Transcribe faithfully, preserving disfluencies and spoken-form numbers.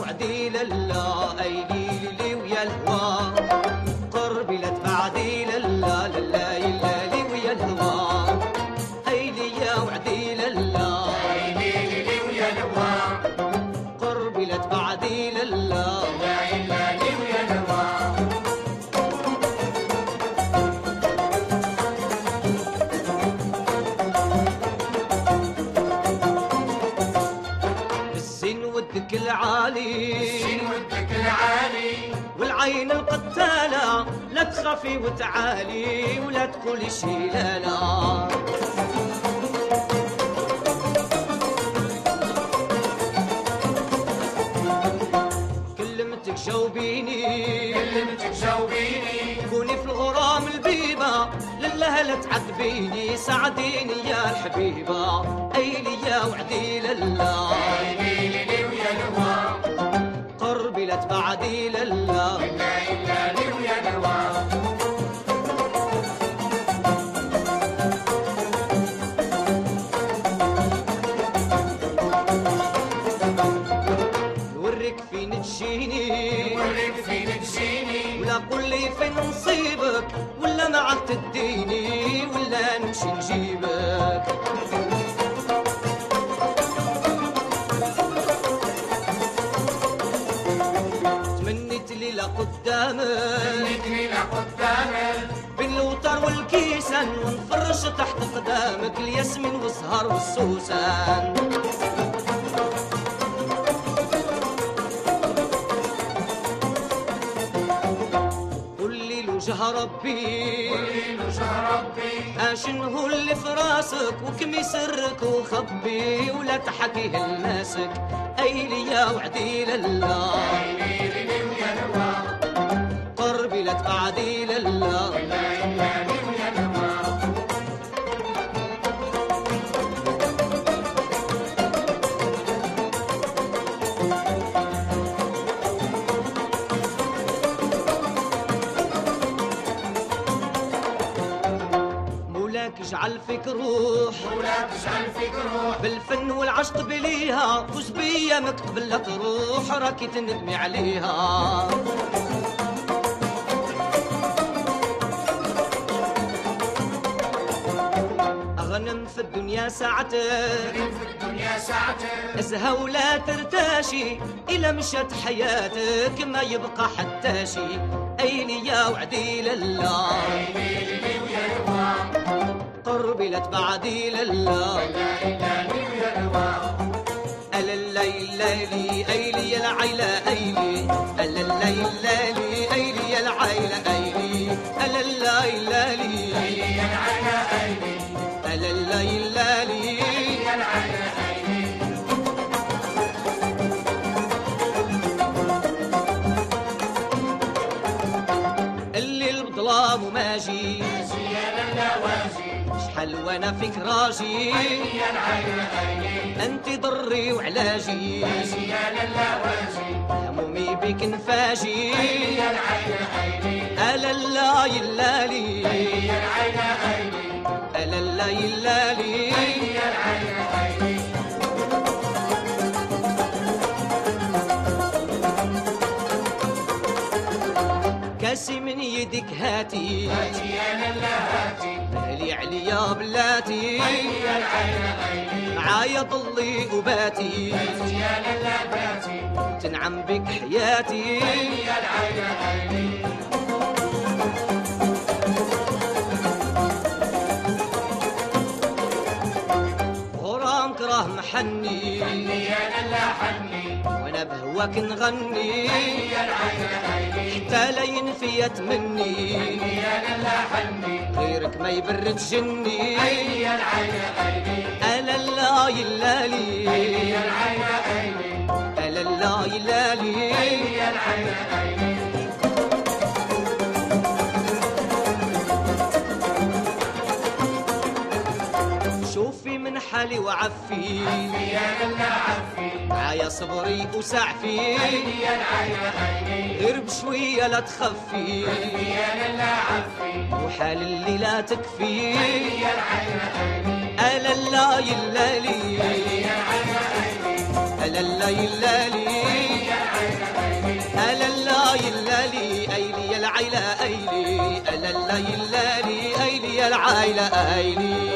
وعدي لله اي ليلي ويا الهوى قربي لا تبعدي لله لله ليلي ويا الهوى اي ليا وعدي لله اي ليلي ويا الهوى قربي لا تبعدي لله لله ليلي ويا الهوى الزين ودك العالي الزين ودك العالي والعين القتالة لا تخافي وتعالي ولا تقولي شي لا لا كلمتك جاوبيني كلمتك جاوبيني كوني في الغرام البيبة لله لا تعذبيني ساعديني يا الحبيبة اي ليا وعدي لله اي ليلي ويا الهوى قربي لا تبعدي لله لله ليلي ويا الهوى نوريك فين تجيني وريك فين تجيني ولا قول لي فين نصيبك ولا ما عاد تديني ولا نمشي نجيبك تمنيت ليلة قدامك تمنيتني لقدامك بين الوتر والكيسان ونفرش تحت قدامك الياسمين والسهر والسوسن قولي وجه ربي قولي وجه ربي اشنهو اللي في راسك وكم يسرك وخبي ولا تحكيه لناسك اي ليا وعدي لله اي ليلي ويا الهوى قربي لا تبعدي لله لله ليلي ويا الهوى مولاك اجعل فيك روح ولا تجعل فيك روح بالفن والعشق بليها فوز بيا ما تقبل لا تروح راكي تندمي عليها اغنم في الدنيا ساعتك في الدنيا ساعتك ازهى ولا ترتاشي إلا مشت حياتك ما يبقى حتى شي اي ليا وعدي لله اي ليلي ويا الهوى قربي لا تبعدي لله لله ليلي ويا الهوى ألا الليل ليلي أيلي العيلة أيلي ألا الليل ليلي أيلي العيلة أيلي ألا الليل ليلي يا العيلة ايلي ألا الليل ليلي يا العيلة ايلي الليل بظلام وماجي يا للاواجي شحال وانا فيك راجي يا العيلة ايلي انت ضري وعلاجي يا للاواجي همومي بك نفاجي يا العيلة ايلي ألا الليل ليلي يا العيلة ايلي ألا الليل ليلي يا العيلة ايلي كاسي من يدك هاتي هاتي يا للا هاتي مالي عليا بلاتي يا العيلة ايلي معايا ضلي وباتي يا للا باتي تنعم بك حياتي يا العيلة ايلي غرامك راه محني يا للا حني وانا بهواك نغني يا العيلة ايلي حتى لا ينفيت مني يا للا حني غيرك ما يبرد جني يا العيلة ايلي ألا لا يلالي يا العيلة ايلي ألا لا يلالي يا العيلة ايلي شوفي من حالي وعفي يا للا عفي معايا صبري وسعفي يا العيلة ايلي غير بشوية لا تخفي يا للا عفي وحال اللي لا تكفي يا العيلة ايلي ألا لا يلالي يا العيلة ايلي ألا لا يلالي يا العيلة لا لا ايلي